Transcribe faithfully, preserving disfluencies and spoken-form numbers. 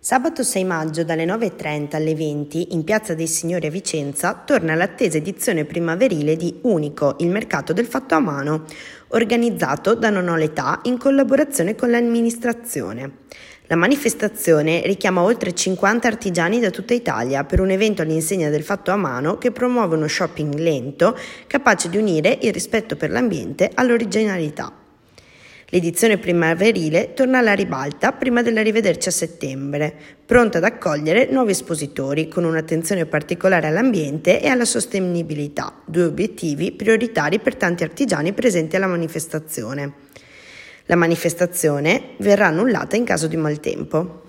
Sabato sei maggio dalle nove e trenta alle venti in Piazza dei Signori a Vicenza torna l'attesa edizione primaverile di Unico, il mercato del fatto a mano, organizzato da Non ho l'età in collaborazione con l'amministrazione. La manifestazione richiama oltre cinquanta artigiani da tutta Italia per un evento all'insegna del fatto a mano che promuove uno shopping lento capace di unire il rispetto per l'ambiente all'originalità. L'edizione primaverile torna alla ribalta prima dell'arrivederci a settembre, pronta ad accogliere nuovi espositori con un'attenzione particolare all'ambiente e alla sostenibilità, due obiettivi prioritari per tanti artigiani presenti alla manifestazione. La manifestazione verrà annullata in caso di maltempo.